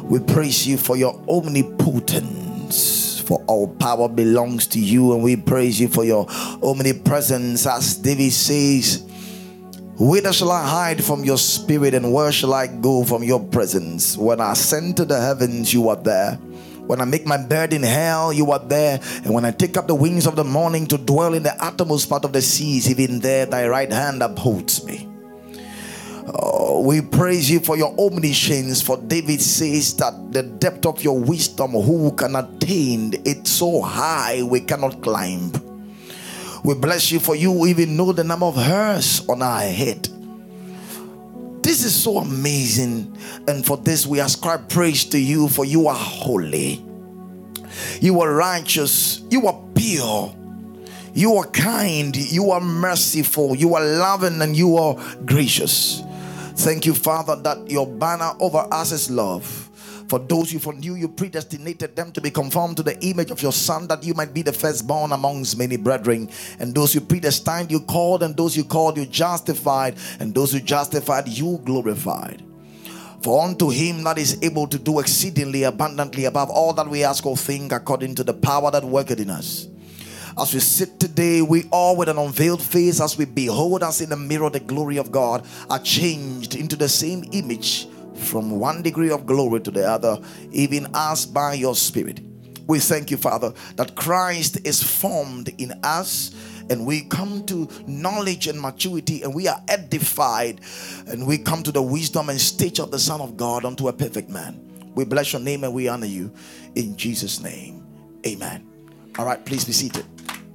We praise you for your omnipotence, for all power belongs to you, and we praise you for your omnipresence. As David says, whither shall I hide from your spirit, and where shall I go from your presence? When I ascend to the heavens, you are there. When I make my bed in hell, you are there. And when I take up the wings of the morning to dwell in the uttermost part of the seas, even there thy right hand upholds me. Oh, we praise you for your omniscience. For David says that the depth of your wisdom, who can attain it? So high we cannot climb. We bless you for you even know the number of hairs on our head. This is so amazing, and for this we ascribe praise to you, for you are holy, you are righteous, you are pure, you are kind, you are merciful, you are loving, and you are gracious. Thank you, Father, that your banner over us is love. For those you foreknew, you predestinated them to be conformed to the image of your Son, that you might be the firstborn amongst many brethren. And those you predestined, you called, and those you called, you justified, and those you justified, you glorified. For unto him that is able to do exceedingly abundantly above all that we ask or think, according to the power that worketh in us. As we sit today, we all with an unveiled face, as we behold us in the mirror, the glory of God, are changed into the same image, from one degree of glory to the other, even as by your Spirit. We thank you, Father, that Christ is formed in us, and we come to knowledge and maturity, and we are edified, and we come to the wisdom and stature of the Son of God, unto a perfect man. We bless your name and we honor you in Jesus' name. Amen. All right, please be seated.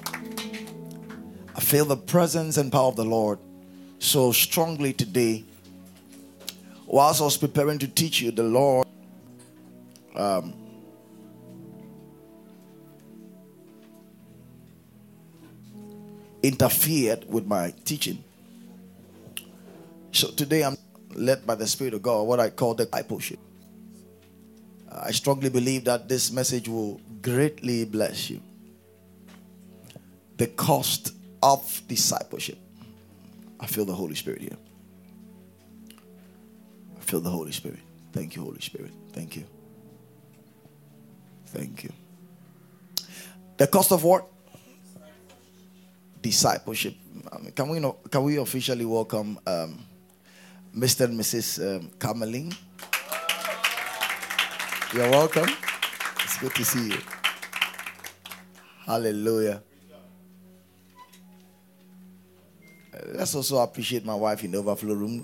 I feel the presence and power of the Lord so strongly today. Whilst I was preparing to teach you, the Lord interfered with my teaching. So today I'm led by the Spirit of God, what I call discipleship. I strongly believe that this message will greatly bless you. The cost of discipleship. I feel the Holy Spirit here. Feel the Holy Spirit. Thank you, Holy Spirit. Thank you. Thank you. The cost of what? Discipleship. Can we officially welcome Mr. and Mrs. Kamerling? You're welcome. It's good to see you. Hallelujah. Let's also appreciate my wife in the overflow room.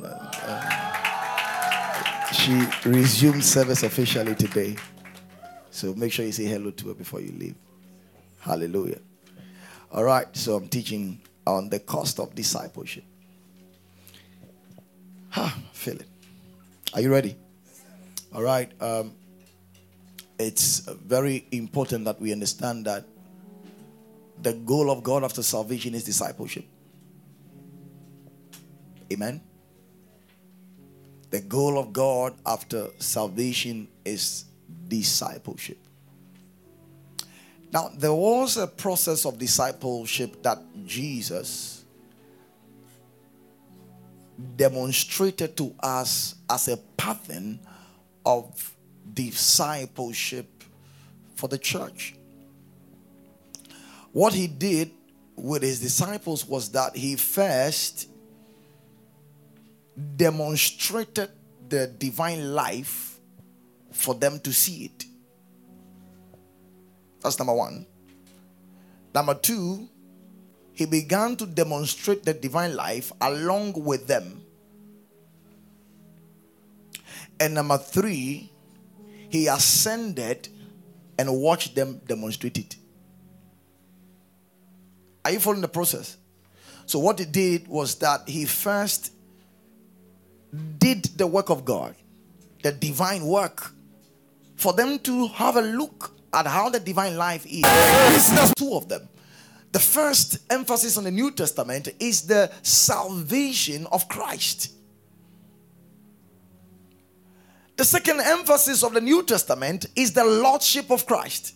She resumed service officially today. So make sure you say hello to her before you leave. Hallelujah. All right, so I'm teaching on the cost of discipleship. Feel it. Are you ready? All right. It's very important that we understand that the goal of God after salvation is discipleship. Amen. The goal of God after salvation is discipleship. Now, there was a process of discipleship that Jesus demonstrated to us as a pattern of discipleship for the church. What he did with his disciples was that he first demonstrated the divine life for them to see it. That's number one. Number two, he began to demonstrate the divine life along with them. And number three, he ascended and watched them demonstrate it. Are you following the process? So what he did was that he first did the work of God, the divine work, for them to have a look at how the divine life is. There's two of them. The first emphasis on the New Testament is the salvation of Christ. The second emphasis of the New Testament is the lordship of Christ.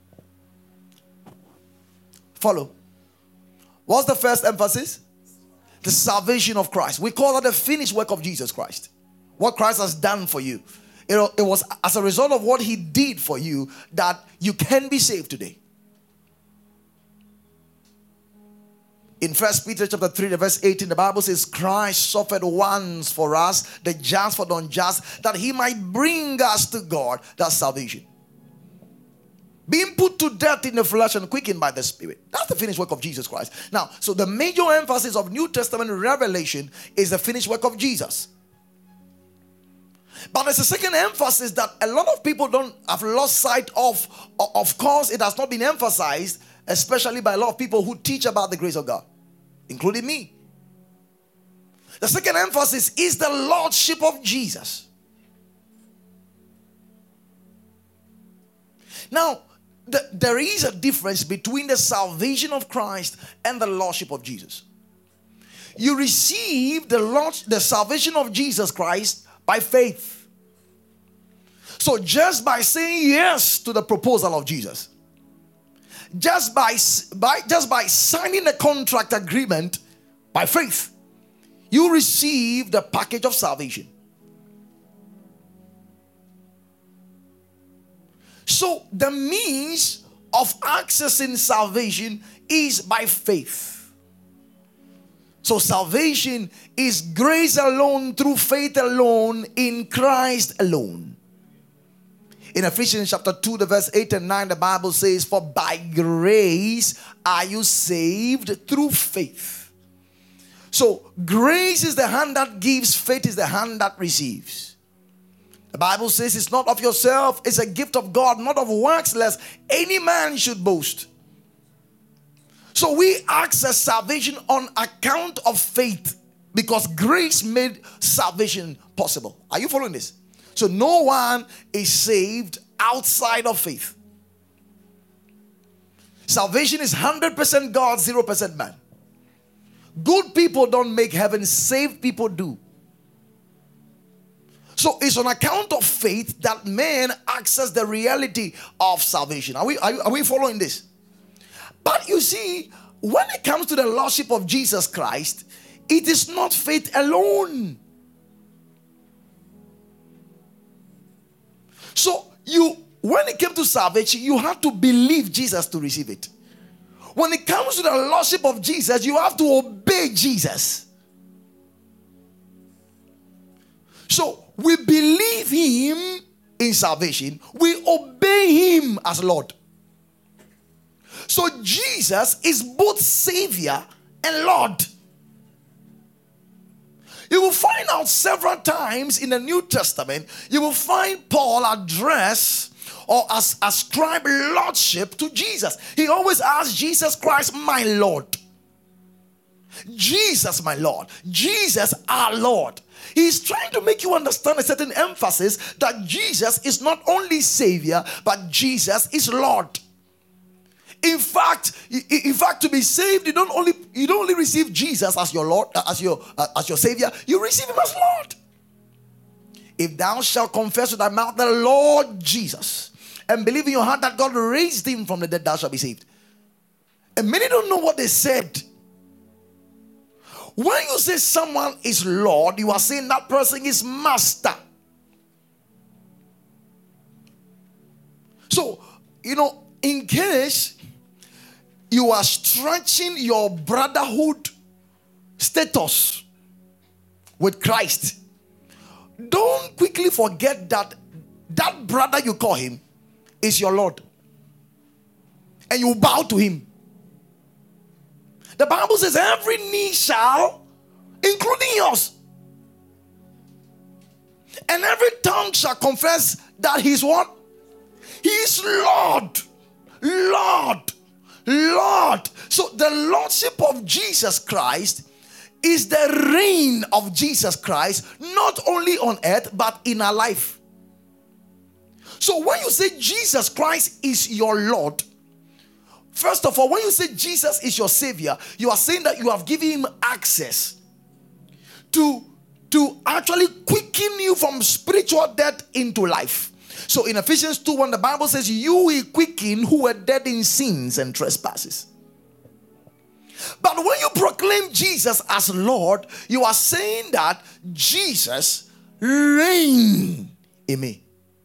Follow. What's the first emphasis? The salvation of Christ. We call that the finished work of Jesus Christ. What Christ has done for you. It was as a result of what he did for you that you can be saved today. In 1 Peter chapter 3, verse 18, the Bible says, Christ suffered once for us, the just for the unjust, that he might bring us to God. That's salvation. Being put to death in the flesh and quickened by the Spirit. That's the finished work of Jesus Christ. Now, so the major emphasis of New Testament revelation is the finished work of Jesus. But there's a second emphasis that a lot of people have lost sight of. Of course, it has not been emphasized, especially by a lot of people who teach about the grace of God, including me. The second emphasis is the Lordship of Jesus. Now, there is a difference between the salvation of Christ and the Lordship of Jesus. You receive the salvation of Jesus Christ by faith. So just by saying yes to the proposal of Jesus, just by signing the contract agreement by faith, you receive the package of salvation. So the means of accessing salvation is by faith. So salvation is grace alone, through faith alone, in Christ alone. In Ephesians chapter 2, the verse 8 and 9, the Bible says, for by grace are you saved through faith. So grace is the hand that gives, faith is the hand that receives. The Bible says it's not of yourself, it's a gift of God, not of works, lest any man should boast. So we access salvation on account of faith, because grace made salvation possible. Are you following this? So no one is saved outside of faith. Salvation is 100% God, 0% man. Good people don't make heaven, saved people do. So it's on account of faith that men access the reality of salvation. Are we following this? But you see, when it comes to the Lordship of Jesus Christ, it is not faith alone. So when it came to salvation, you have to believe Jesus to receive it. When it comes to the Lordship of Jesus, you have to obey Jesus. So we believe him in salvation. We obey him as Lord. So Jesus is both Savior and Lord. You will find out several times in the New Testament, you will find Paul address or ascribe lordship to Jesus. He always asks Jesus Christ, my Lord. Jesus, my Lord. Jesus, our Lord. He's trying to make you understand a certain emphasis that Jesus is not only Savior, but Jesus is Lord. In fact, to be saved, you don't only receive Jesus as your Lord, as your Savior. You receive him as Lord. If thou shalt confess with thy mouth the Lord Jesus, and believe in your heart that God raised him from the dead, thou shalt be saved. And many don't know what they said. When you say someone is Lord, you are saying that person is master. So, in case you are stretching your brotherhood status with Christ, don't quickly forget that brother you call him is your Lord. And you bow to him. The Bible says every knee shall, including yours, and every tongue shall confess that he's what? He is Lord. Lord. Lord. So the Lordship of Jesus Christ is the reign of Jesus Christ, not only on earth, but in our life. So when you say Jesus Christ is your Lord, first of all, when you say Jesus is your Savior, you are saying that you have given him access to actually quicken you from spiritual death into life. So in Ephesians 2:1, the Bible says, you will quicken who were dead in sins and trespasses. But when you proclaim Jesus as Lord, you are saying that Jesus reigns in me.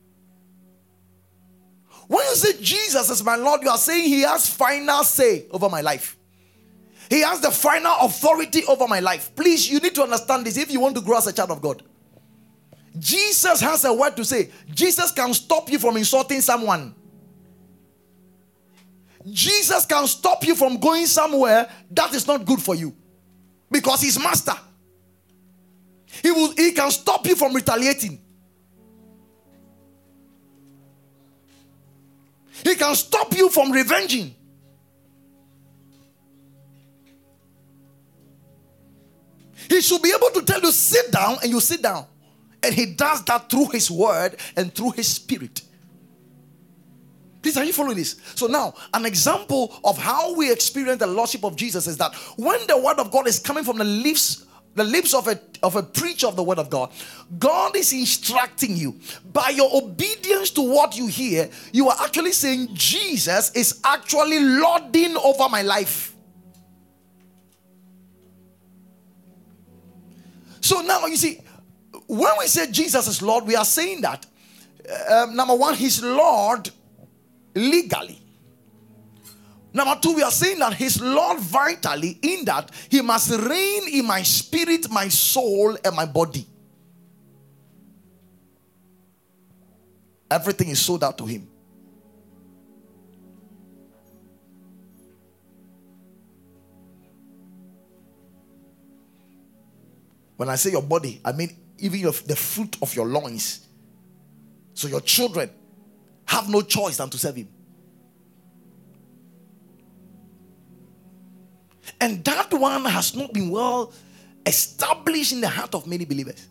When you say Jesus is my Lord, you are saying he has final say over my life. He has the final authority over my life. Please, you need to understand this if you want to grow as a child of God. Jesus has a word to say. Jesus can stop you from insulting someone. Jesus can stop you from going somewhere that is not good for you, because he's master. He can stop you from retaliating. He can stop you from revenging. He should be able to tell you sit down, and you sit down. And he does that through his word and through his spirit. Please, are you following this? So now, an example of how we experience the Lordship of Jesus is that when the word of God is coming from the lips of a preacher of the word of God, God is instructing you. By your obedience to what you hear, you are actually saying Jesus is actually lording over my life. So now you see, when we say Jesus is Lord, we are saying that number one, he's Lord legally. Number two, we are saying that he's Lord vitally, in that he must reign in my spirit, my soul, and my body. Everything is sold out to him. When I say your body, I mean even the fruit of your loins. So your children have no choice than to serve him. And that one has not been well established in the heart of many believers.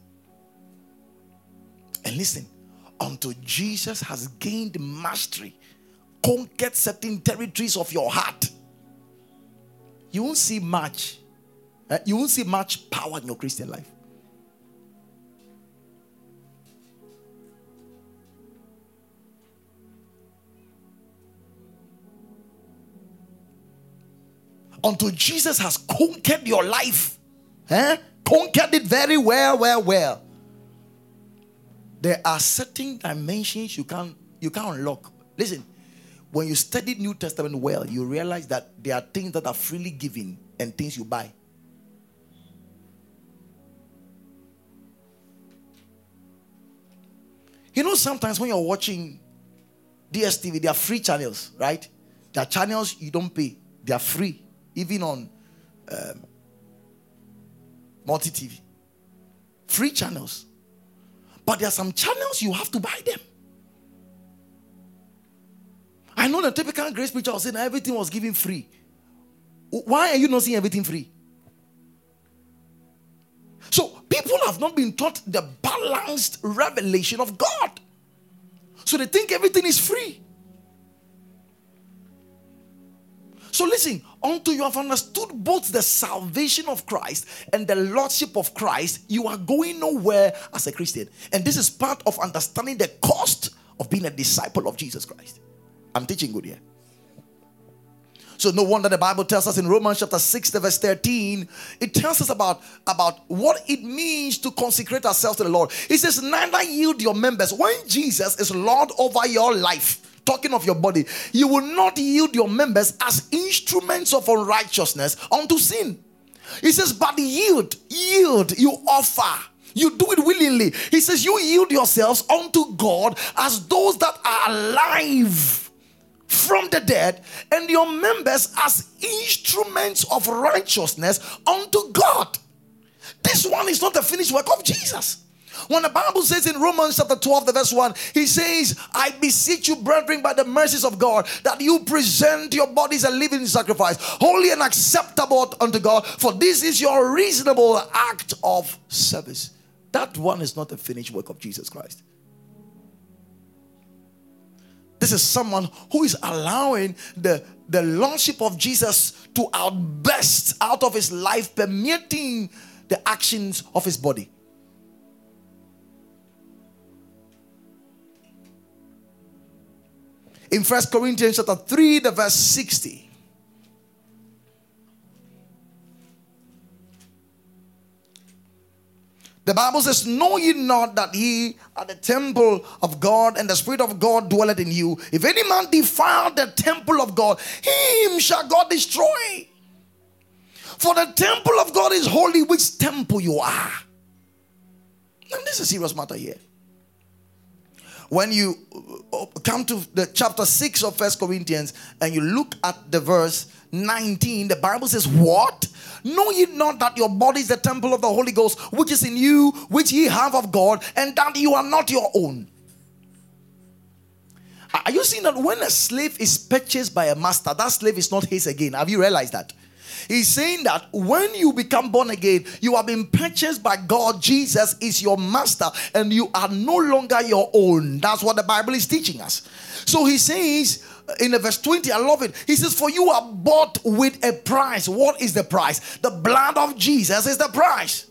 And listen, until Jesus has gained mastery, conquered certain territories of your heart, you won't see much. You won't see much power in your Christian life. Until Jesus has conquered your life, conquered it very well. There are certain dimensions you can't unlock. Listen, when you study New Testament well, you realize that there are things that are freely given and things you buy. You know, sometimes when you're watching DSTV, there are free channels, right? There are channels you don't pay. They are free, even on multi-TV. Free channels. But there are some channels you have to buy them. I know the typical grace preacher was saying everything was given free. Why are you not seeing everything free? So people have not been taught the balanced revelation of God. So they think everything is free. So listen, until you have understood both the salvation of Christ and the lordship of Christ, you are going nowhere as a Christian. And this is part of understanding the cost of being a disciple of Jesus Christ. I'm teaching good here. So no wonder the Bible tells us in Romans chapter 6, verse 13, it tells us about what it means to consecrate ourselves to the Lord. It says, neither yield your members. When Jesus is Lord over your life, talking of your body, you will not yield your members as instruments of unrighteousness unto sin. He says, but yield, you offer. You do it willingly. He says, you yield yourselves unto God as those that are alive from the dead, and your members as instruments of righteousness unto God. This one is not the finished work of Jesus. When the Bible says in Romans chapter 12, the verse 1, he says, I beseech you, brethren, by the mercies of God, that you present your bodies a living sacrifice, holy and acceptable unto God, for this is your reasonable act of service. That one is not the finished work of Jesus Christ. This is someone who is allowing the lordship of Jesus to outburst out of his life, permeating the actions of his body. In 1 Corinthians chapter 3, the verse 60. The Bible says, know ye not that ye are the temple of God, and the Spirit of God dwelleth in you? If any man defile the temple of God, him shall God destroy. For the temple of God is holy, which temple you are. And this is a serious matter here. When you come to the chapter 6 of 1 Corinthians and you look at the verse 19, the Bible says, what? Know ye not that your body is the temple of the Holy Ghost, which is in you, which ye have of God, and that you are not your own? Are you seeing that when a slave is purchased by a master, that slave is not his again? Have you realized that? He's saying that when you become born again, you have been purchased by God. Jesus is your master and you are no longer your own. That's what the Bible is teaching us. So he says in verse 20, I love it. He says, for you are bought with a price. What is the price? The blood of Jesus is the price.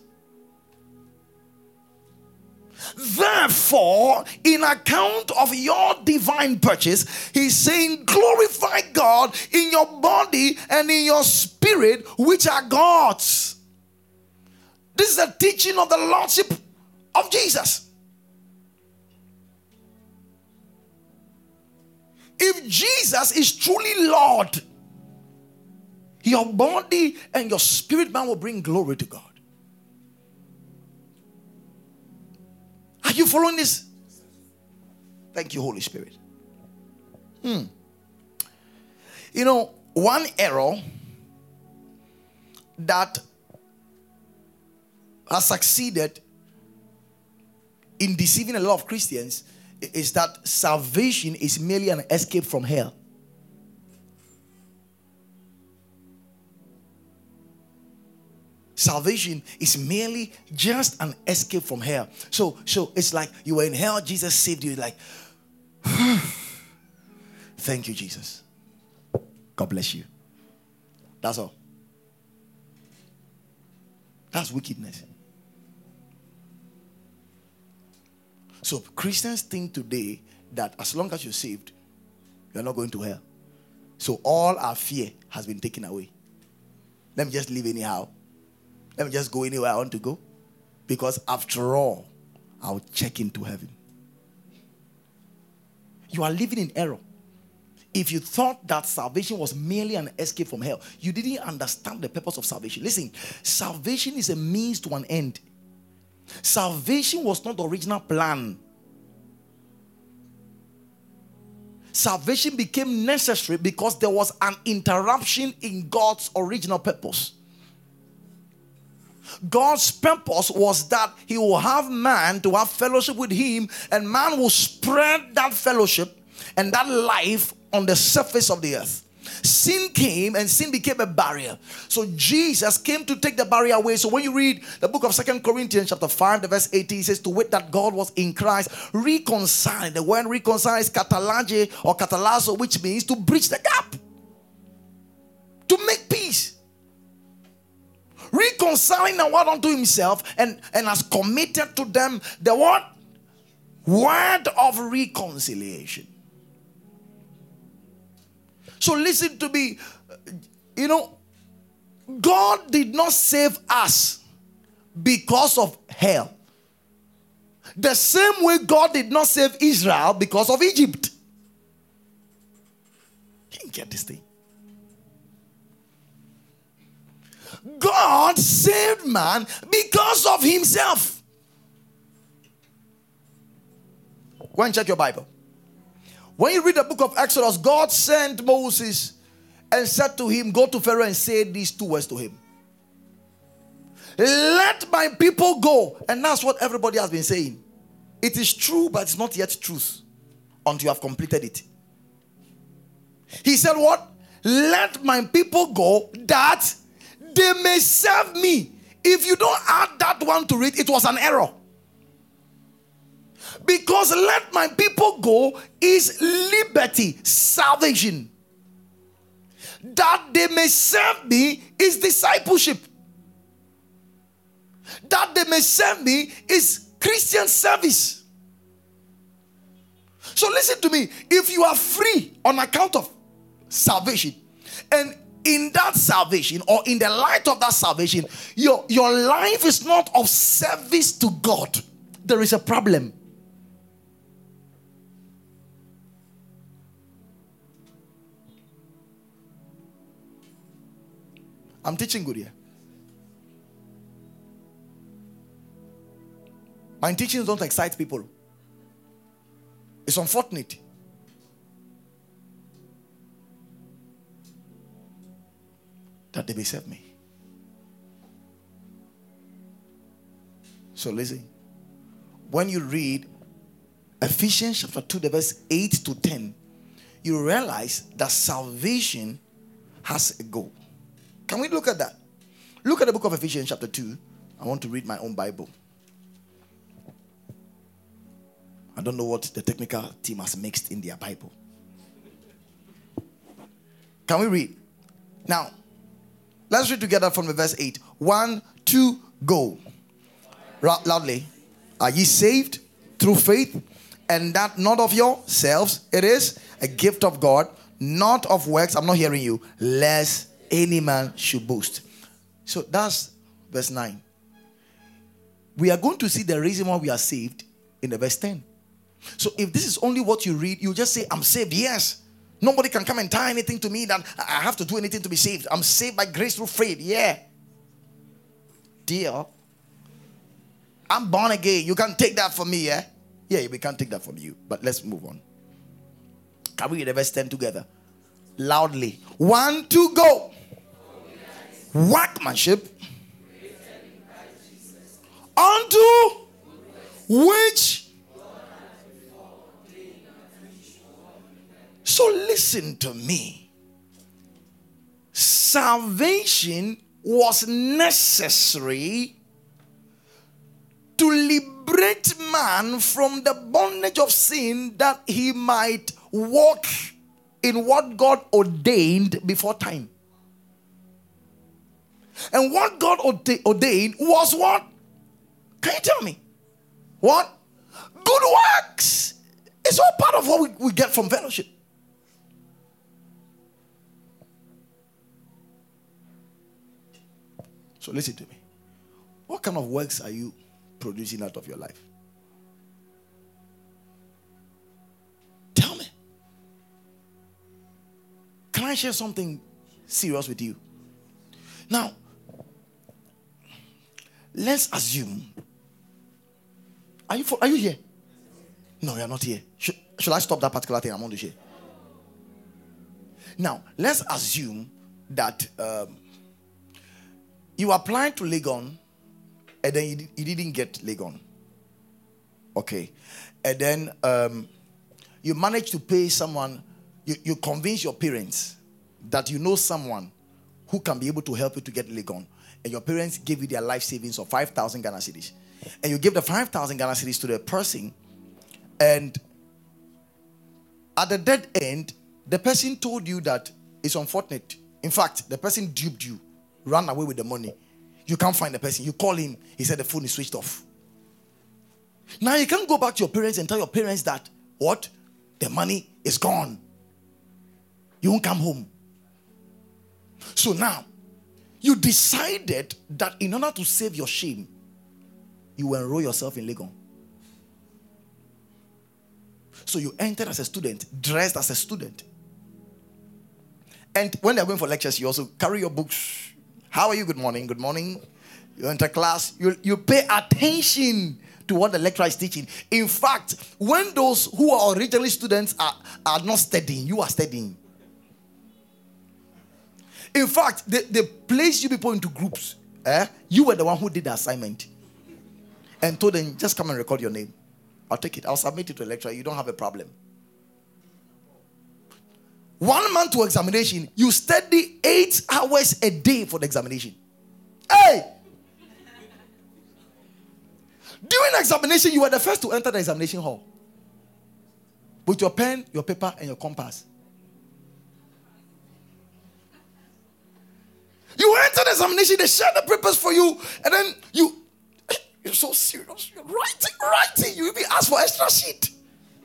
Therefore, in account of your divine purchase, he's saying, glorify God in your body and in your spirit, which are God's. This is the teaching of the Lordship of Jesus. If Jesus is truly Lord, your body and your spirit man will bring glory to God. Are you following this? Thank you, Holy Spirit. You know, one error that has succeeded in deceiving a lot of Christians is that salvation is merely an escape from hell. Salvation is merely just an escape from hell. So it's like you were in hell, Jesus saved you. Like, thank you, Jesus. God bless you. That's all. That's wickedness. So Christians think today that as long as you're saved, you're not going to hell. So all our fear has been taken away. Let me just live anyhow. Let me just go anywhere I want to go. Because after all, I'll check into heaven. You are living in error. If you thought that salvation was merely an escape from hell, you didn't understand the purpose of salvation. Listen, salvation is a means to an end. Salvation was not the original plan. Salvation became necessary because there was an interruption in God's original purpose. God's purpose was that he will have man to have fellowship with him, and man will spread that fellowship and that life on the surface of the earth. Sin came and sin became a barrier. So Jesus came to take the barrier away. So when you read the book of 2 Corinthians chapter 5, the verse 18, it says, to wit that God was in Christ reconciling. The word reconcile is katalage or katalazo, which means to bridge the gap, to make peace. Reconciling the world unto himself, and has committed to them the what? Word of reconciliation. So listen to me. You know, God did not save us because of hell. The same way God did not save Israel because of Egypt. You can get this thing. God saved man because of himself. Go and check your Bible. When you read the book of Exodus, God sent Moses and said to him, go to Pharaoh and say these two words to him. Let my people go. And that's what everybody has been saying. It is true, but it's not yet truth until you have completed it. He said what? Let my people go that they may serve me. If you don't add that one to it, it was an error. Because let my people go is liberty, salvation. That they may serve me is discipleship. That they may serve me is Christian service. So listen to me. If you are free on account of salvation, and in that salvation, or in the light of that salvation, your life is not of service to God, there is a problem. I'm teaching good here. My teachings don't excite people. It's unfortunate. That they may serve me. So listen. When you read Ephesians chapter 2, the verse 8 to 10, you realize that salvation has a goal. Can we look at that? Look at the book of Ephesians chapter 2. I want to read my own Bible. I don't know what the technical team has mixed in their Bible. Can we read? Now, let's read together from the verse 8. 1, 2, go. Loudly. Are ye saved through faith, and that not of yourselves? It is a gift of God, not of works. I'm not hearing you. Lest any man should boast. So that's verse 9. We are going to see the reason why we are saved in the verse 10. So if this is only what you read, you just say, I'm saved. Yes. Nobody can come and tie anything to me that I have to do anything to be saved. I'm saved by grace through faith. Yeah. Dear. I'm born again. You can't take that from me, yeah? Yeah, we can't take that from you. But let's move on. Can we read the verse 10 together? Loudly. 1, 2, go. Workmanship. Unto which. So listen to me. Salvation was necessary to liberate man from the bondage of sin, that he might walk in what God ordained before time. And what God ordained was what? Can you tell me? What? Good works. It's all part of what we get from fellowship. So listen to me. What kind of works are you producing out of your life? Tell me. Can I share something serious with you? Now, let's assume. Are you here? No, you're not here. Should I stop that particular thing I'm on to share? Now, let's assume that you applied to Legon, and then you didn't get Legon. Okay. And then you managed to pay someone, you convince your parents that you know someone who can be able to help you to get Legon. And your parents gave you their life savings of 5,000 Ghana cedis. And you give the 5,000 Ghana cedis to the person. And at the dead end, the person told you that it's unfortunate. In fact, the person duped you, ran away with the money. You can't find the person. You call him. He said the phone is switched off. Now you can't go back to your parents and tell your parents that, what? The money is gone. You won't come home. So now, you decided that in order to save your shame, you will enroll yourself in Legon. So you entered as a student, dressed as a student. And when they're going for lectures, you also carry your books. How are you? Good morning. Good morning. You enter class. You pay attention to what the lecturer is teaching. In fact, when those who are originally students are not studying, you are studying. In fact, they place you people into groups. You were the one who did the assignment. And told them, just come and record your name. I'll take it. I'll submit it to a lecturer. You don't have a problem. 1 month to examination, you study 8 hours a day for the examination. Hey! During examination, you were the first to enter the examination hall. With your pen, your paper, and your compass. You enter the examination, they share the papers for you, and then you're so serious. You're writing. You even ask for extra sheet.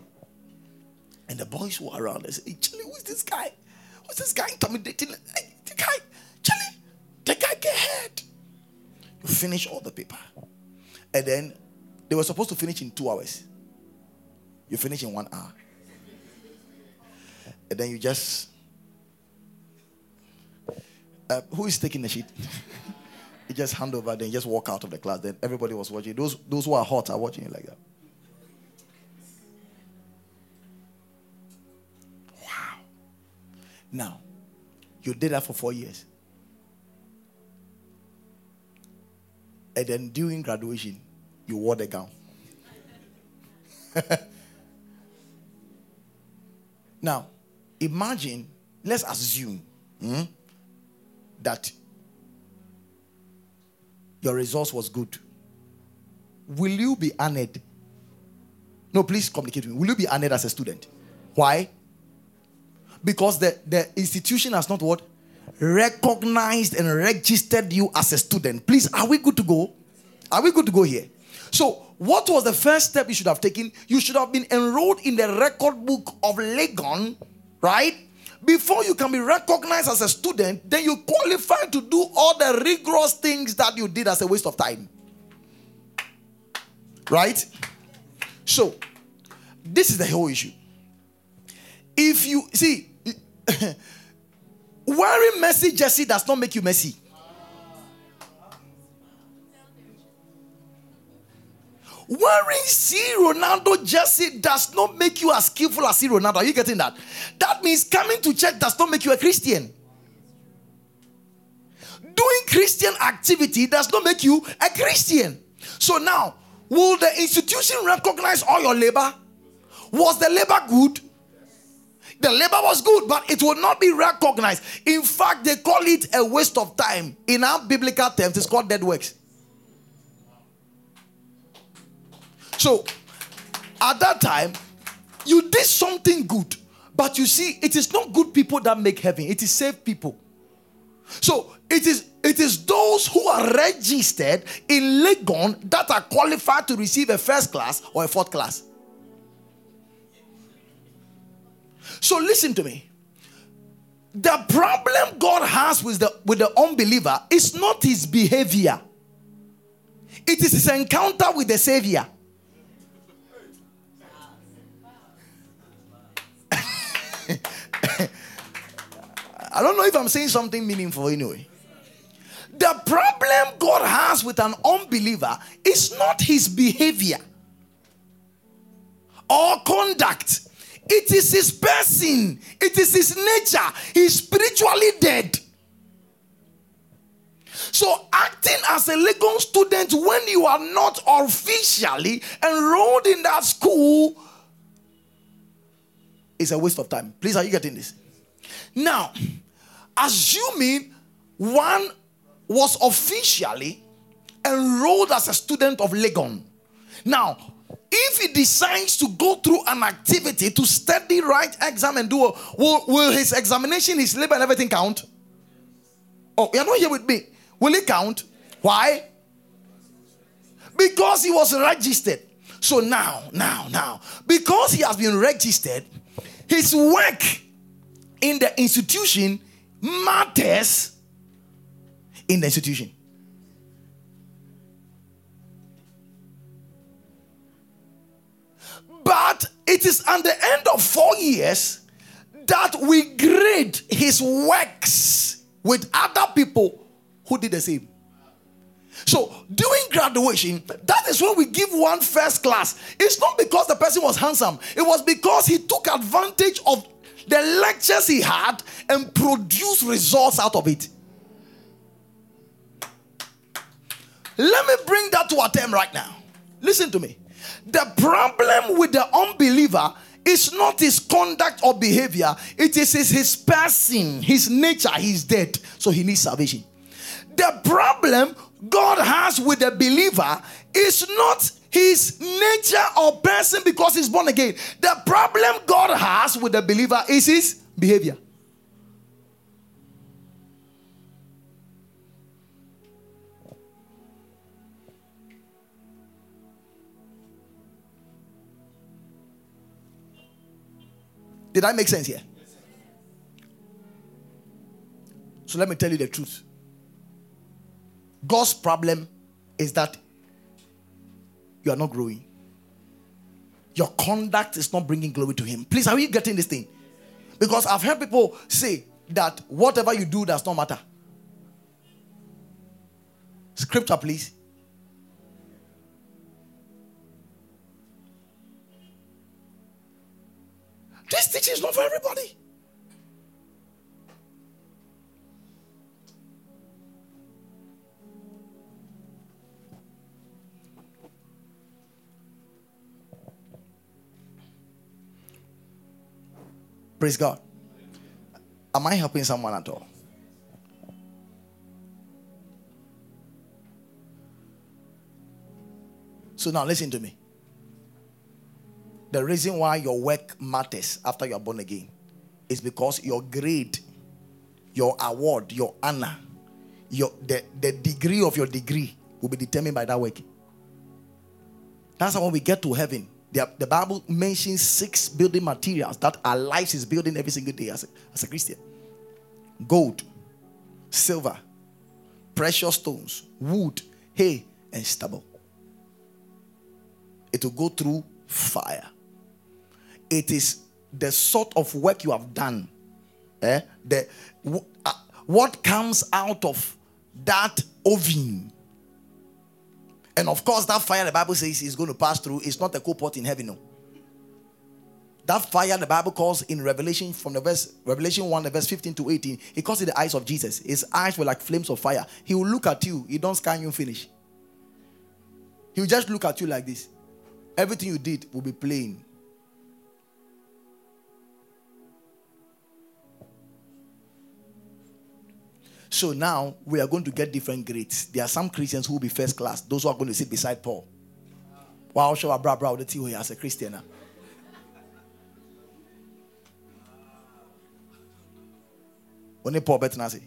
And the boys who are around, they say, hey, Charlie, who's this guy? Who's this guy intimidating? the guy get hurt. You finish all the paper. And then they were supposed to finish in 2 hours. You finish in 1 hour. And then you just... who is taking the sheet? You just hand over, then you just walk out of the class. Then everybody was watching. Those who are hot are watching it like that. Wow. Now, you did that for 4 years. And then during graduation, you wore the gown. Now, imagine, let's assume that your results was good. Will you be honored? No, please communicate with me. Will you be honored as a student? Why? Because the institution has not what? Recognized and registered you as a student. Please, are we good to go? Are we good to go here? So, what was the first step you should have taken? You should have been enrolled in the record book of Legon, right? Before you can be recognized as a student, then you qualify to do all the rigorous things that you did as a waste of time. Right? So, this is the whole issue. If you see, wearing messy jersey does not make you messy. Wearing C. Ronaldo jersey does not make you as skillful as C. Ronaldo. Are you getting that? That means coming to church does not make you a Christian. Doing Christian activity does not make you a Christian. So now, will the institution recognize all your labor? Was the labor good? The labor was good, but it will not be recognized. In fact, they call it a waste of time. In our biblical terms, it's called dead works. So, at that time, you did something good. But you see, it is not good people that make heaven. It is saved people. So, it is those who are registered in Legon that are qualified to receive a first class or a fourth class. So, listen to me. The problem God has with the unbeliever is not his behavior. It is his encounter with the Savior. I don't know if I'm saying something meaningful anyway. The problem God has with an unbeliever is not his behavior or conduct. It is his person. It is his nature. He's spiritually dead. So acting as a Legon student when you are not officially enrolled in that school is a waste of time. Please, are you getting this? Now, assuming one was officially enrolled as a student of Legon. Now, if he decides to go through an activity to study, write exam and do, will his examination, his labor and everything count? Oh, you're not here with me. Will it count? Why? Because he was registered. So now, because he has been registered, his work in the institution matters in the institution. But it is at the end of 4 years that we grade his works with other people who did the same. So during graduation, that is when we give one first class. It's not because the person was handsome. It was because he took advantage of the lectures he had and produced results out of it. Let me bring that to a term right now. Listen to me. The problem with the unbeliever is not his conduct or behavior. It is his person, his nature. He's dead, so he needs salvation. The problem God has with the believer is not his nature or person because he's born again. The problem God has with the believer is his behavior. Did I make sense here? So let me tell you the truth. God's problem is that you are not growing. Your conduct is not bringing glory to him. Please, are you getting this thing? Because I've heard people say that whatever you do does not matter. Scripture, please. This teaching is not for everybody. Praise God. Am I helping someone at all? So now listen to me. The reason why your work matters after you are born again is because your grade, your award, your honor, the degree of your degree will be determined by that work. That's how when we get to heaven, the Bible mentions 6 building materials that our lives is building every single day as a Christian. Gold, silver, precious stones, wood, hay, and stubble. It will go through fire. It is the sort of work you have done. What comes out of that oven. And of course, that fire the Bible says is going to pass through. It's not a coal pot in heaven, no. That fire the Bible calls in Revelation Revelation 1, verse 15 to 18. It calls it the eyes of Jesus. His eyes were like flames of fire. He will look at you. He don't scan you finish. He will just look at you like this. Everything you did will be plain. So now we are going to get different grades. There are some Christians who will be first class. Those who are going to sit beside Paul. Wow, show a bra the tea as a Christian. When Paul better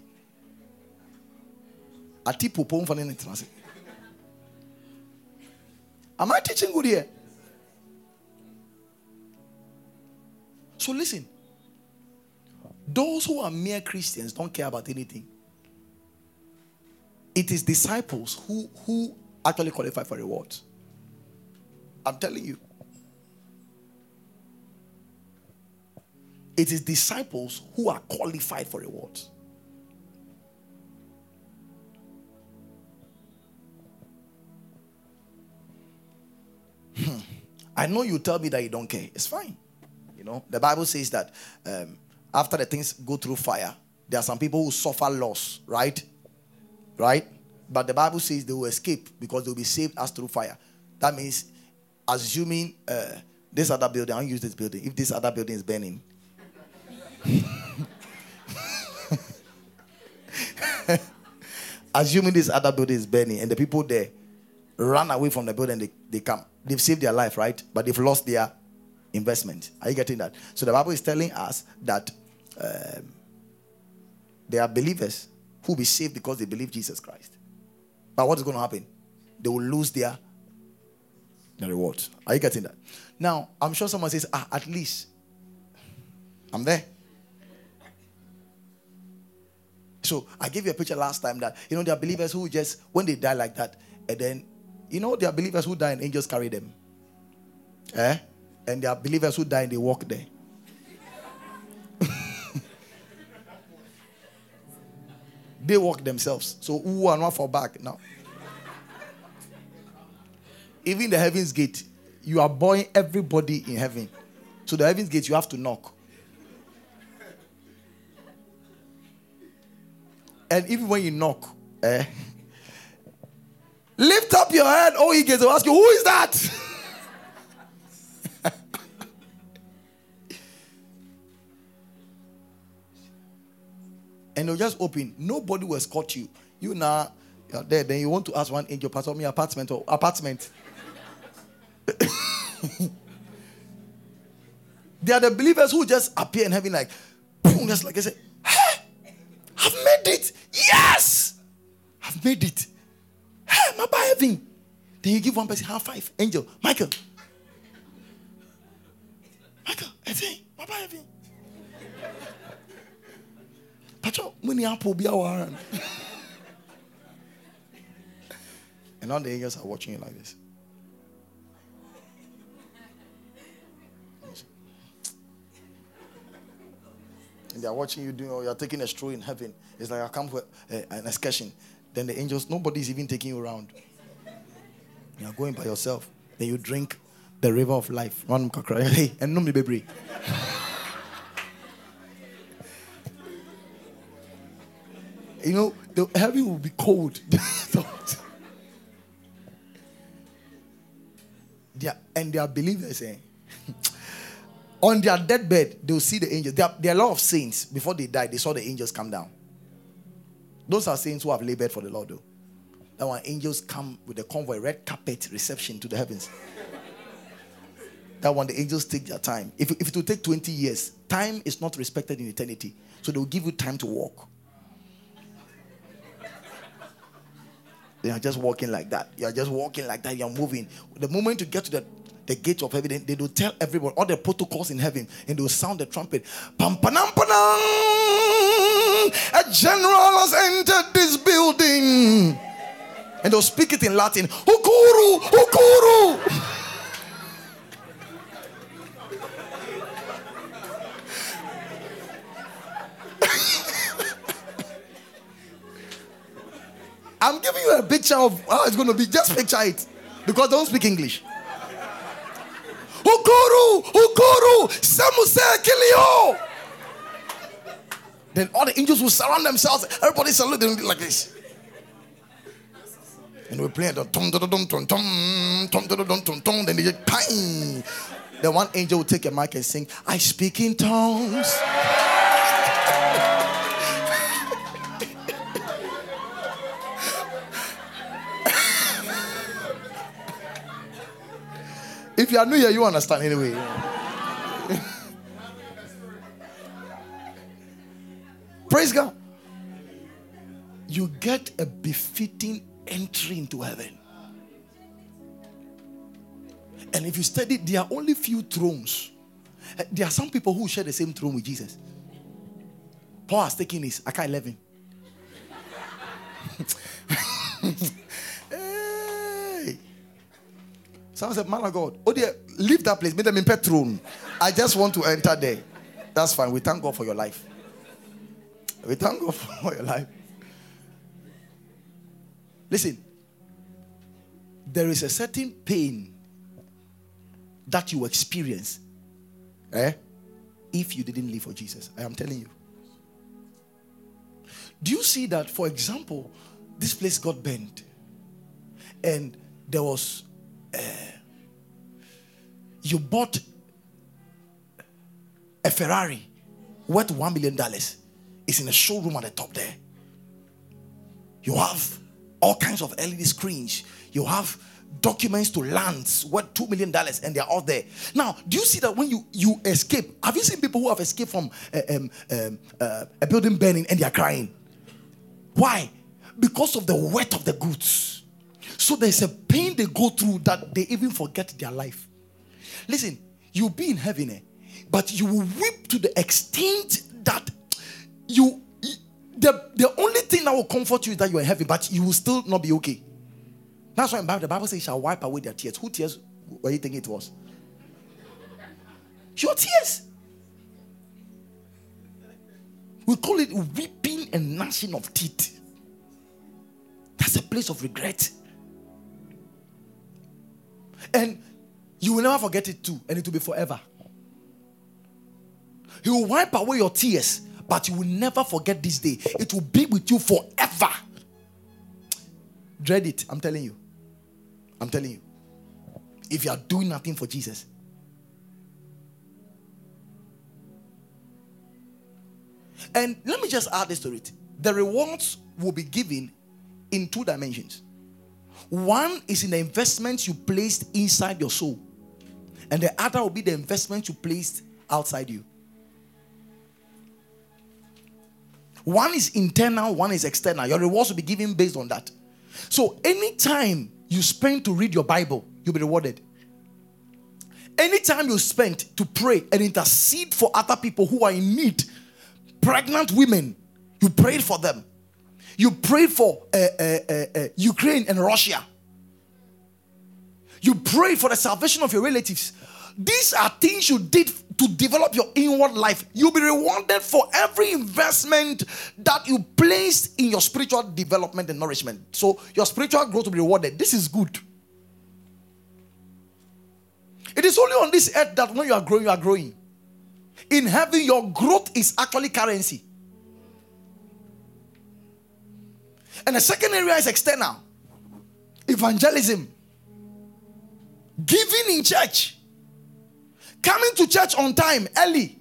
a tip for am I teaching good here? So listen. Those who are mere Christians don't care about anything. It is disciples who actually qualify for rewards. I'm telling you. It is disciples who are qualified for rewards. I know you tell me that you don't care. It's fine. You know, the Bible says that after the things go through fire, there are some people who suffer loss, right? Right? But the Bible says they will escape because they will be saved as through fire. That means, assuming this other building, I don't use this building. If this other building is burning, assuming this other building is burning and the people there run away from the building, they come. They've saved their life, right? But they've lost their investment. Are you getting that? So the Bible is telling us that there are believers who will be saved because they believe Jesus Christ. But what is going to happen? They will lose their reward. Are you getting that? Now, I'm sure someone says, at least I'm there. So I gave you a picture last time that, there are believers who just, when they die like that, and then, there are believers who die and angels carry them. And there are believers who die and they walk there. They walk themselves. So who are not for back now? Even the heaven's gate, you are boring everybody in heaven. So the heaven's gate, you have to knock. And even when you knock, lift up your head, oh, he gets to ask you, who is that? And they'll just open. Nobody will escort you. You now, you're there. Then you want to ask one angel, pass on me apartment or apartment. They are the believers who just appear in heaven like, boom, just like I said, hey, I've made it. Yes, I've made it. Hey, my boy heaven. Then you give one person half five. Angel, Michael, I think, my boy heaven. Pacho, many apple be our. And all the angels are watching you like this. And they are watching you doing, or you are taking a stroll in heaven. It's like I come for an excursion. Then the angels, nobody's even taking you around. You are going by yourself. Then you drink the river of life. Hey, and no me baby. You know, the heaven will be cold. And they are believers. On their deathbed, they'll see the angels. There are a lot of saints. Before they died, they saw the angels come down. Those are saints who have labored for the Lord, though. That when angels come with a convoy, red carpet reception to the heavens. That when the angels take their time. If it will take 20 years, time is not respected in eternity. So they will give you time to walk. They are just walking like that. You are just walking like that. You are moving. The moment you get to the gate of heaven, they will tell everyone all the protocols in heaven, and they will sound the trumpet. Pam panam panam. A general has entered this building, and they'll speak it in Latin. Hukuru, hukuru. I'm giving you a picture of how it's going to be. Just picture it, because they don't speak English. Hukuru, hukuru, samuse kilio. Then all the angels will surround themselves. Everybody salute them like this. And we play the tom tom tom tom tom tom tom tom. Then they just pang. Then one angel will take a mic and sing, "I speak in tongues." If you are new here, you understand anyway. Praise God. You get a befitting entry into heaven. And if you study, there are only few thrones. There are some people who share the same throne with Jesus. Paul has taken his Aka 11. Someone said, "Man of God, oh dear, leave that place, make them in pet throne. I just want to enter there." That's fine. We thank God for your life. We thank God for your life. Listen, there is a certain pain that you experience if you didn't live for Jesus. I am telling you. Do you see that, for example, this place got burned and there was you bought a Ferrari worth $1 million. It's in a showroom at the top there. You have all kinds of LED screens. You have documents to lands worth $2 million, and they're all there. Now, do you see that when you escape? Have you seen people who have escaped from a building burning and they are crying? Why? Because of the weight of the goods. So there's a pain they go through that they even forget their life. Listen, you'll be in heaven, but you will weep to the extent that the only thing that will comfort you is that you are in heaven, but you will still not be okay. That's why the Bible says, "Shall wipe away their tears." Who tears were you thinking it was? Your tears. We call it weeping and gnashing of teeth. That's a place of regret. And you will never forget it too, and it will be forever. He will wipe away your tears, but you will never forget this day. It will be with you forever. Dread it, I'm telling you. I'm telling you. If you are doing nothing for Jesus. And let me just add this to it. The rewards will be given in 2 dimensions. One is in the investments you placed inside your soul, and the other will be the investment you placed outside you. One is internal, one is external. Your rewards will be given based on that. So anytime you spend to read your Bible, you'll be rewarded. Anytime you spend to pray and intercede for other people who are in need, pregnant women, You prayed for them. You prayed for Ukraine and Russia. You prayed for the salvation of your relatives. These are things you did to develop your inward life. You'll be rewarded for every investment that you placed in your spiritual development and nourishment. So your spiritual growth will be rewarded. This is good. It is only on this earth that when you are growing, you are growing. In heaven, your growth is actually currency. And the second area is external. Evangelism. Giving in church. Coming to church on time, early.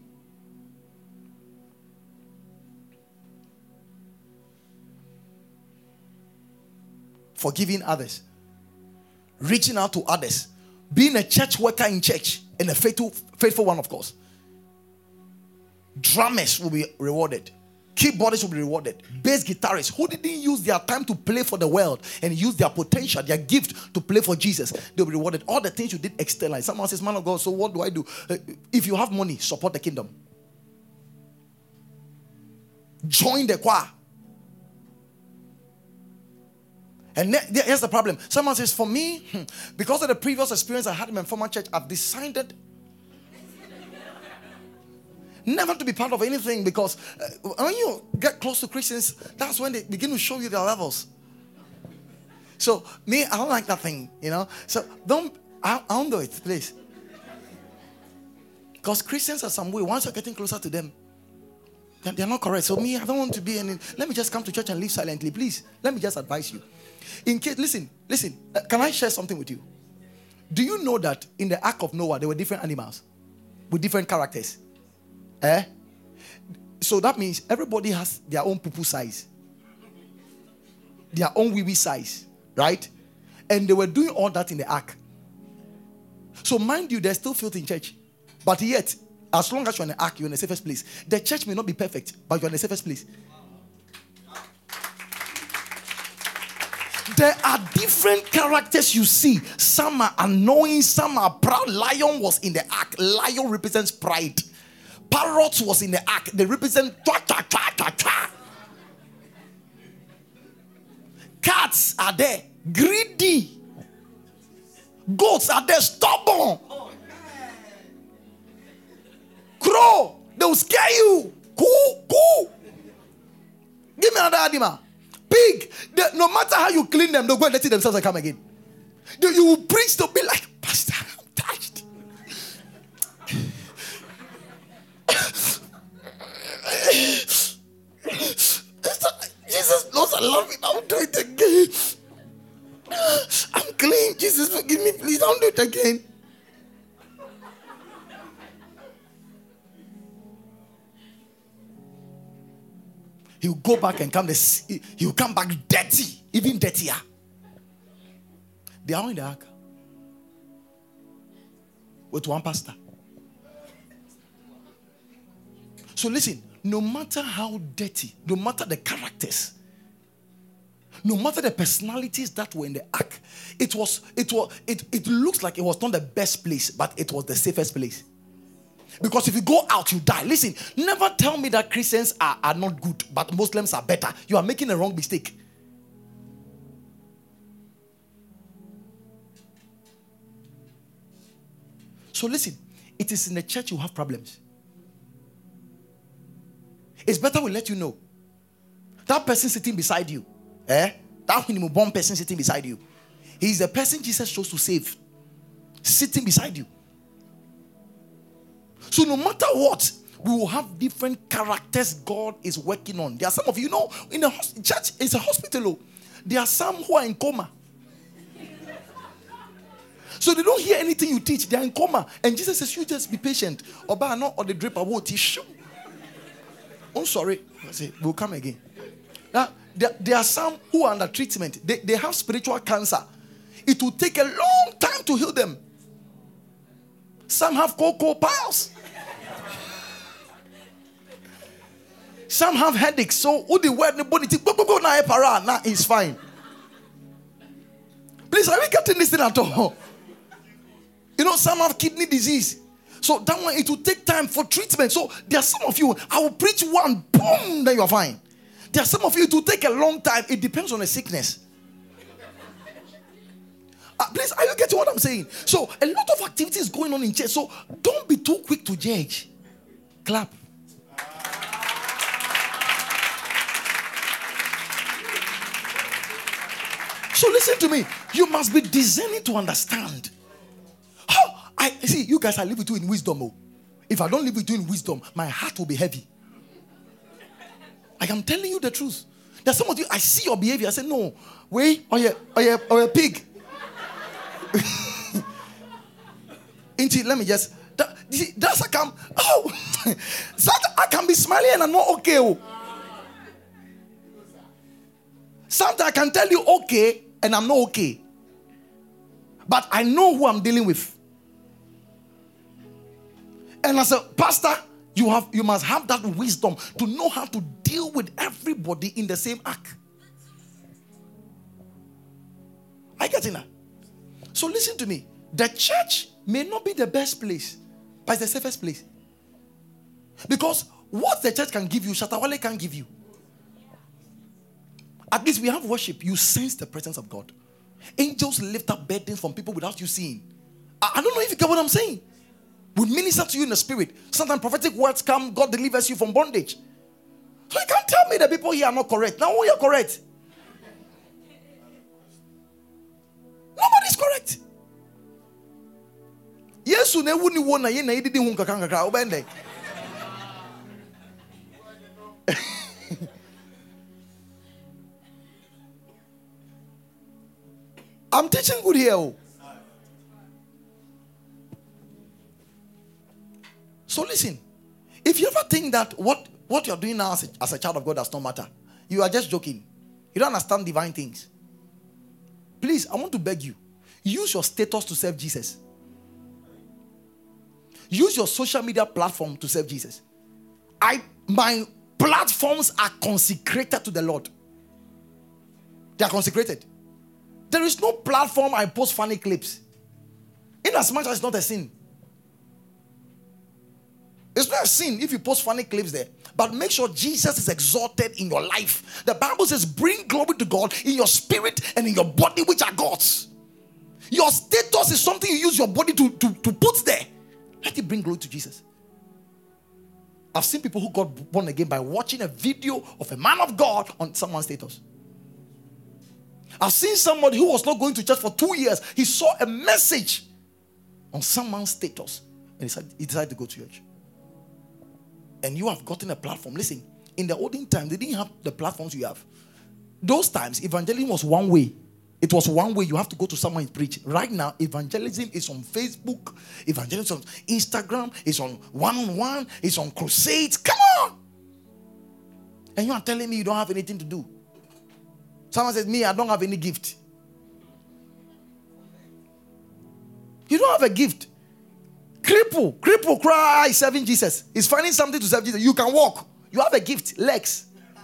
Forgiving others. Reaching out to others. Being a church worker in church. And a faithful one, of course. Drummers will be rewarded. Keyboardists will be rewarded. Bass guitarists who didn't use their time to play for the world and use their potential, their gift to play for Jesus, they'll be rewarded. All the things you did externally. Someone says, man of God, so what do I do? If you have money, support the kingdom. Join the choir. And here's the problem. Someone says, for me, because of the previous experience I had in my former church, I've decided never to be part of anything, because when you get close to Christians, that's when they begin to show you their levels. So me, I don't like that thing, you know. So I don't do it, please. Because Christians are some way. Once you're getting closer to them, they're not correct. So me, I don't want to be any. Let me just come to church and live silently, please. Let me just advise you. In case, listen. Can I share something with you? Do you know that in the Ark of Noah there were different animals with different characters? So that means everybody has their own poo-poo size, their own wee-wee size, right? And they were doing all that in the ark. So mind you, there's still filth in church, but yet, as long as you're in the ark, you're in the safest place. The church may not be perfect, but you're in the safest place. There are different characters you see. Some are annoying, some are proud. Lion was in the ark. Lion represents pride. Parrots was in the ark. They represent Cats are there, greedy. Goats are there, stubborn. Crow, they will scare you. Cool. Give me another animal. Pig, no matter how you clean them, they'll go and let it themselves and come again. You will preach to be like, Pastor, I'm touched. Jesus knows I love it. I'll do it again. I'm clean. Jesus, forgive me, please. Don't do it again. He'll go back and he'll come back dirty, even dirtier. They are in the ark with one pastor. So listen, no matter how dirty, no matter the characters, no matter the personalities that were in the ark, it looks like it was not the best place, but it was the safest place. Because if you go out, you die. Listen, never tell me that Christians are not good, but Muslims are better. You are making a wrong mistake. So listen, it is in the church you have problems. It's better we let you know. That person sitting beside you, that born person sitting beside you, he's the person Jesus chose to save, sitting beside you. So no matter what, we will have different characters God is working on. There are some of you know, in the church, it's a hospital. There are some who are in coma. So they don't hear anything you teach. They are in coma. And Jesus says, you just be patient. Or the drip will teach. I'm sorry. I say, we'll come again. Now, there are some who are under treatment. They have spiritual cancer. It will take a long time to heal them. Some have cocoa piles. Some have headaches. So, who the word now is fine. Please, are we getting this thing at all? You know, some have kidney disease. So that one, it will take time for treatment. So there are some of you, I will preach one, boom, then you're fine. There are some of you, it will take a long time. It depends on the sickness. Please, are you getting what I'm saying? So, a lot of activities going on in church. So, don't be too quick to judge. Clap. So, listen to me. You must be discerning to understand. How I see you guys, I live with you in wisdom. Oh. If I don't live with you in wisdom, my heart will be heavy. I am telling you the truth. There's some of you, I see your behavior. I say, no, wait, or a pig. Let me just. That's a come. Oh, I can be smiling and I'm not okay. Oh. Sometimes I can tell you okay and I'm not okay. But I know who I'm dealing with. And as a pastor, you must have that wisdom to know how to deal with everybody in the same act. I get in that. So listen to me. The church may not be the best place, but it's the safest place. Because what the church can give you, Shatta Wale can't give you. At least we have worship. You sense the presence of God. Angels lift up burdens from people without you seeing. I don't know if you get what I'm saying. We minister to you in the spirit. Sometimes prophetic words come, God delivers you from bondage. So you can't tell me the people here are not correct. Now you're correct. Nobody's correct. Yes, you never knew one. You didn't want I'm teaching good here. So listen, if you ever think that what you're doing now as a child of God does not matter, you are just joking. You don't understand divine things. Please, I want to beg you, use your status to serve Jesus. Use your social media platform to serve Jesus. My platforms are consecrated to the Lord. They are consecrated. There is no platform I post funny clips. In as much as it's not a sin. It's not a sin if you post funny clips there. But make sure Jesus is exalted in your life. The Bible says, bring glory to God in your spirit and in your body, which are God's. Your status is something you use your body to put there. Let it bring glory to Jesus. I've seen people who got born again by watching a video of a man of God on someone's status. I've seen somebody who was not going to church for 2 years. He saw a message on someone's status and he decided to go to church. And you have gotten a platform. Listen, in the olden time, they didn't have the platforms you have. Those times, evangelism was one way. It was one way. You have to go to someone and preach. Right now, evangelism is on Facebook. Evangelism is on Instagram. It's on one-on-one. It's on crusades. Come on. And you are telling me you don't have anything to do. Someone says, me, I don't have any gift. You don't have a gift. Cripple cry serving Jesus. He's finding something to serve Jesus. You can walk. You have a gift, legs.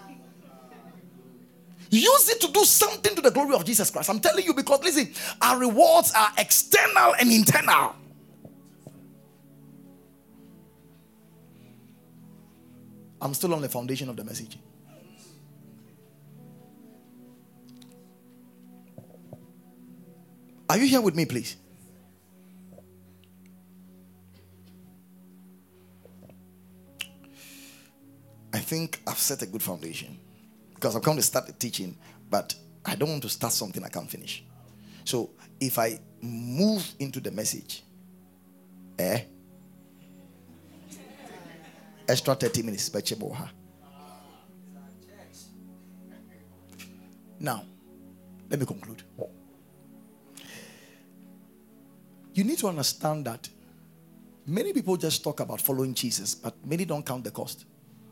Use it to do something to the glory of Jesus Christ. I'm telling you because, listen, our rewards are external and internal. I'm still on the foundation of the message. Are you here with me, please? I think I've set a good foundation because I've come to start the teaching, but I don't want to start something I can't finish. So if I move into the message, extra 30 minutes. Now, let me conclude. You need to understand that many people just talk about following Jesus, but many don't count the cost.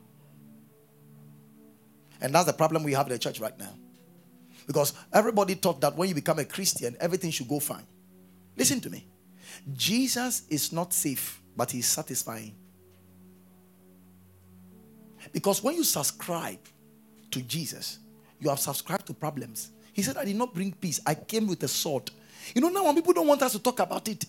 And that's the problem we have in the church right now. Because everybody thought that when you become a Christian, everything should go fine. Listen to me. Jesus is not safe, but he's satisfying. Because when you subscribe to Jesus, you have subscribed to problems. He said, I did not bring peace. I came with a sword. You know, now when people don't want us to talk about it,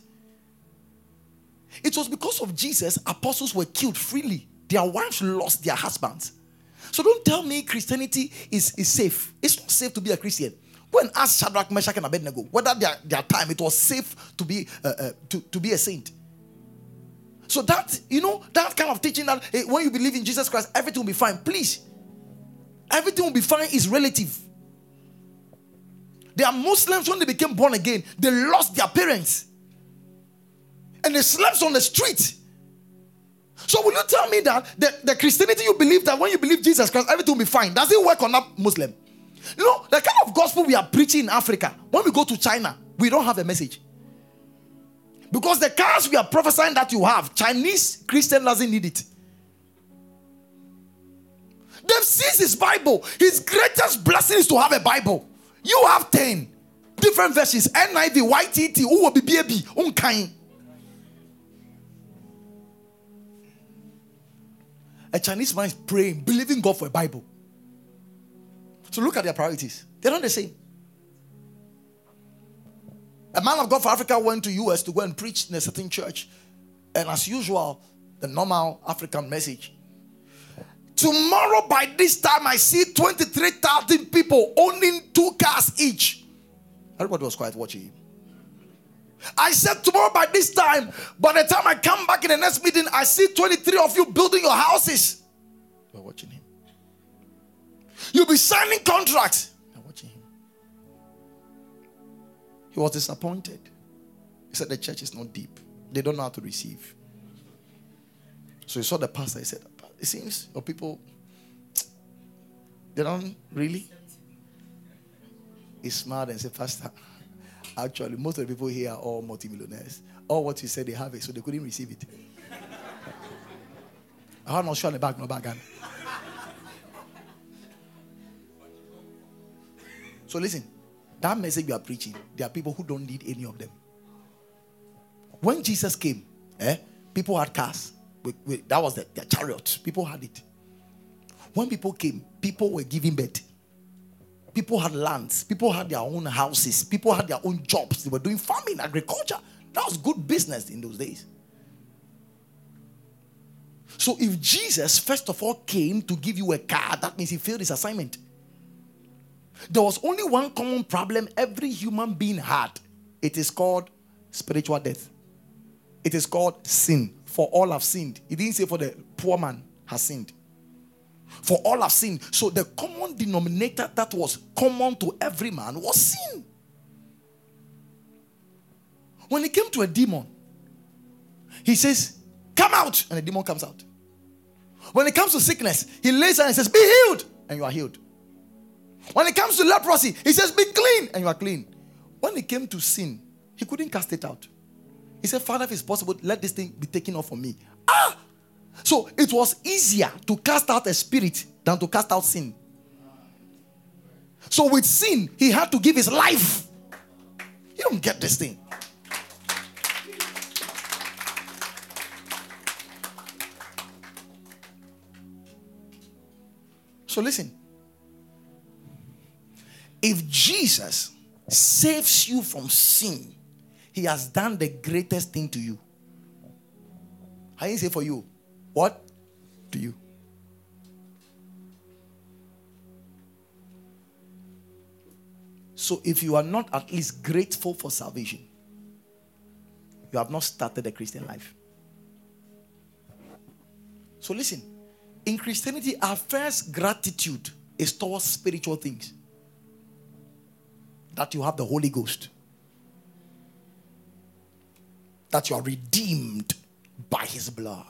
it was because of Jesus, apostles were killed freely. Their wives lost their husbands. So don't tell me Christianity is safe. It's not safe to be a Christian. Go and ask Shadrach, Meshach, and Abednego whether their time it was safe to be a saint. So that, that kind of teaching that when you believe in Jesus Christ, everything will be fine. Please, everything will be fine is relative. There are Muslims, when they became born again, they lost their parents. And they slept on the street. So will you tell me that the Christianity you believe, that when you believe Jesus Christ, everything will be fine? Does it work on that Muslim? The kind of gospel we are preaching in Africa, when we go to China, we don't have a message. Because the cars we are prophesying that you have, Chinese Christian doesn't need it. They've seized his Bible. His greatest blessing is to have a Bible. You have 10 different versions. NIV, YTT, who will be baby, unkind. A Chinese man is praying, believing God for a Bible. So look at their priorities. They're not the same. A man of God for Africa went to US to go and preach in a certain church. And as usual, the normal African message. Tomorrow by this time, I see 23,000 people owning 2 cars each. Everybody was quiet watching him. I said tomorrow by this time, by the time I come back in the next meeting, I see 23 of you building your houses. We're watching him. You'll be signing contracts. We're watching him. He was disappointed. He said the church is not deep. They don't know how to receive. So he saw the pastor. He said, it seems your people, they don't really. He smiled and said, Pastor, actually, most of the people here are all multimillionaires. All what you said they have it, so they couldn't receive it. I'm not sure on the back, no back. So listen, that message you are preaching, there are people who don't need any of them. When Jesus came, people had cars. That was their chariot. People had it. When people came, people were giving birth. People had lands. People had their own houses. People had their own jobs. They were doing farming, agriculture. That was good business in those days. So if Jesus, first of all, came to give you a car, that means he failed his assignment. There was only one common problem every human being had. It is called spiritual death. It is called sin. For all have sinned. He didn't say for the poor man has sinned. For all have sinned. So the common denominator that was common to every man was sin. When it came to a demon, he says, come out, and the demon comes out. When it comes to sickness, he lays down and says, be healed, and you are healed. When it comes to leprosy, he says, be clean, and you are clean. When it came to sin, he couldn't cast it out. He said, Father, if it's possible, let this thing be taken off from me. So it was easier to cast out a spirit than to cast out sin. So with sin, he had to give his life. You don't get this thing. So listen. If Jesus saves you from sin, he has done the greatest thing to you. I didn't say for you. What? To you. So if you are not at least grateful for salvation, you have not started a Christian life. So listen. In Christianity, our first gratitude is towards spiritual things. That you have the Holy Ghost. That you are redeemed by his blood.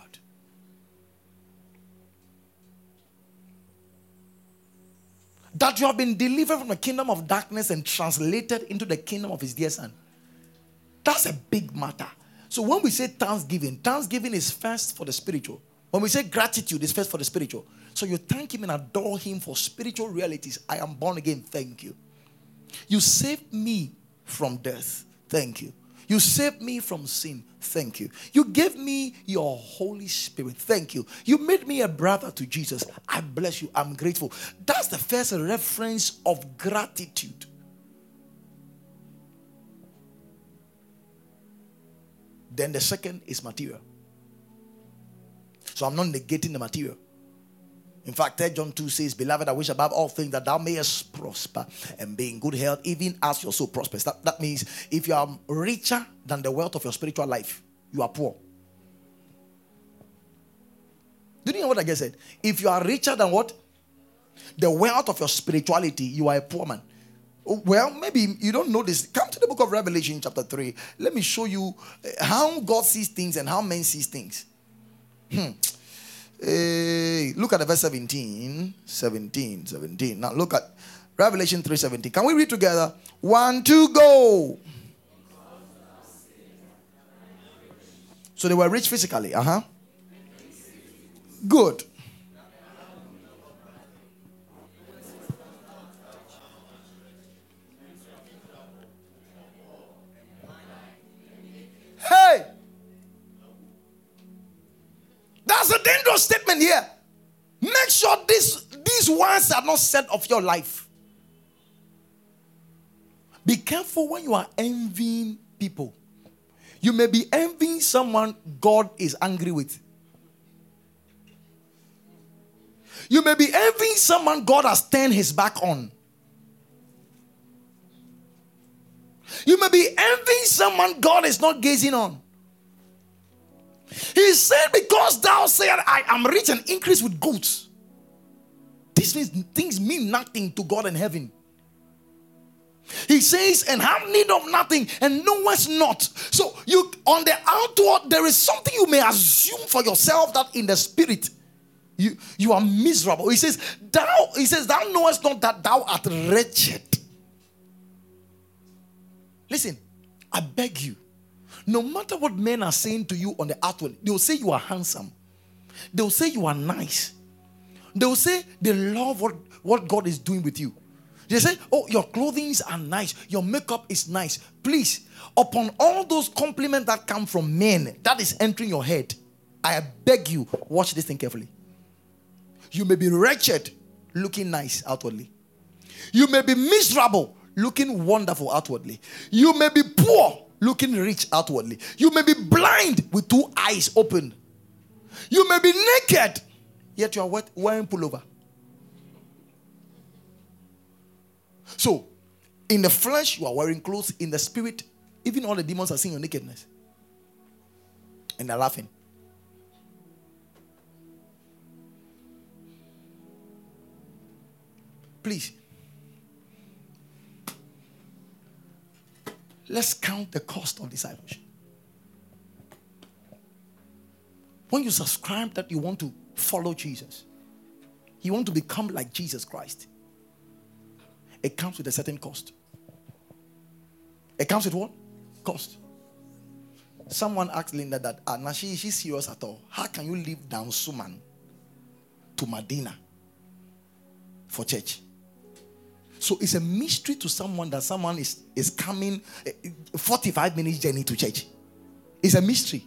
That you have been delivered from the kingdom of darkness and translated into the kingdom of his dear son. That's a big matter. So when we say thanksgiving, thanksgiving is first for the spiritual. When we say gratitude, it's first for the spiritual. So you thank him and adore him for spiritual realities. I am born again. Thank you. You saved me from death. Thank you. You saved me from sin. Thank you. You gave me your Holy Spirit. Thank you. You made me a brother to Jesus. I bless you. I'm grateful. That's the first reference of gratitude. Then the second is material. So I'm not negating the material. In fact, 3 John 2 says, beloved, I wish above all things that thou mayest prosper and be in good health, even as your soul prospers. That means if you are richer than the wealth of your spiritual life, you are poor. Did you hear what I just said? If you are richer than what? The wealth of your spirituality, you are a poor man. Well, maybe you don't know this. Come to the book of Revelation chapter 3. Let me show you how God sees things and how men sees things. Look at the verse 17. Now look at Revelation 3:17. Can we read together? 1, 2, go. So they were rich physically. Good. Hey! That's a dangerous statement here. Make sure these words are not said of your life. Be careful when you are envying people. You may be envying someone God is angry with. You may be envying someone God has turned his back on. You may be envying someone God is not gazing on. He said, because thou sayest, I am rich and increase with goods. This means things mean nothing to God in heaven. He says, and have need of nothing, and knowest not. So you, on the outward, there is something you may assume for yourself that in the spirit, you are miserable. He says, thou knowest not that thou art wretched. Listen, I beg you, no matter what men are saying to you on the outward, they will say you are handsome. They will say you are nice. They will say they love what God is doing with you. They say, oh, your clothing are nice. Your makeup is nice. Please, upon all those compliments that come from men, that is entering your head, I beg you, watch this thing carefully. You may be wretched, looking nice outwardly. You may be miserable, looking wonderful outwardly. You may be poor, looking rich outwardly. You may be blind with 2 eyes open. You may be naked, yet you are wearing pullover. So, in the flesh, you are wearing clothes. In the spirit, even all the demons are seeing your nakedness. And they're laughing. Please. Let's count the cost of discipleship. When you subscribe that you want to follow Jesus, you want to become like Jesus Christ, it comes with a certain cost. It comes with what? Cost. Someone asked Linda that, now is she serious at all? How can you leave down Suman to Medina for church? So it's a mystery to someone that someone is coming 45 minutes journey to church. It's a mystery.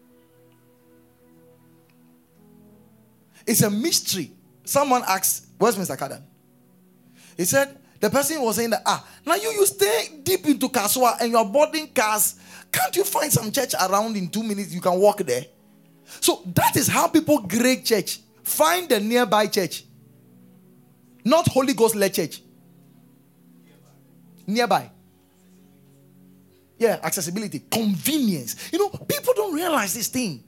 It's a mystery. Someone asked, where's Mr. Kadan? He said, the person was saying that, now you stay deep into Kaswa and you're boarding cars. Can't you find some church around in 2 minutes? You can walk there. So that is how people grade church. Find the nearby church. Not Holy Ghost-led church. Nearby. Yeah, accessibility, convenience. You know, people don't realize this thing.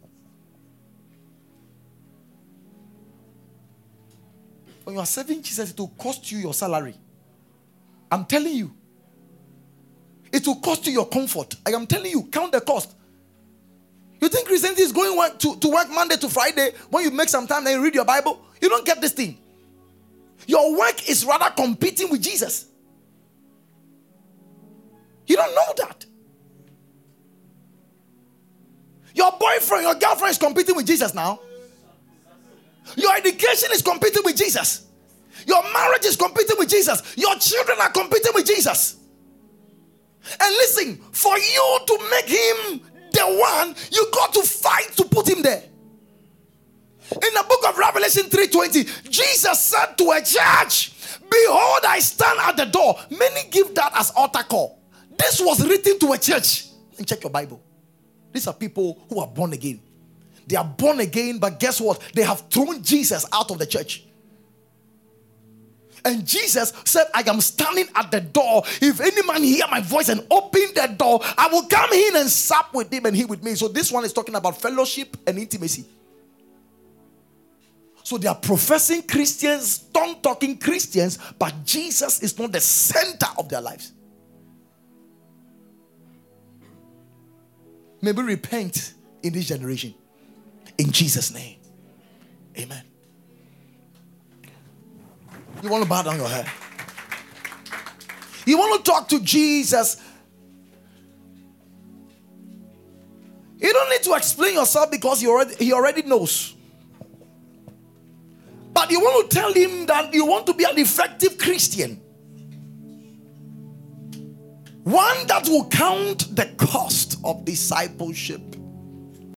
When you are serving Jesus, it will cost you your salary. I'm telling you. It will cost you your comfort. I am telling you, count the cost. You think Christianity is going to work Monday to Friday when you make some time and you read your Bible? You don't get this thing. Your work is rather competing with Jesus. You don't know that. Your boyfriend, your girlfriend is competing with Jesus now. Your education is competing with Jesus. Your marriage is competing with Jesus. Your children are competing with Jesus. And listen, for you to make him the one, you got to fight to put him there. In the book of Revelation 3:20, Jesus said to a church, behold, I stand at the door. Many give that as altar call. This was written to a church. And check your Bible. These are people who are born again. They are born again, but guess what? They have thrown Jesus out of the church. And Jesus said, I am standing at the door. If any man hear my voice and open the door, I will come in and sup with him and he with me. So this one is talking about fellowship and intimacy. So they are professing Christians, tongue-talking Christians, but Jesus is not the center of their lives. May we repent in this generation. In Jesus' name. Amen. You want to bow down your head? You want to talk to Jesus? You don't need to explain yourself because he already knows. But you want to tell him that you want to be an effective Christian. One that will count the cost of discipleship.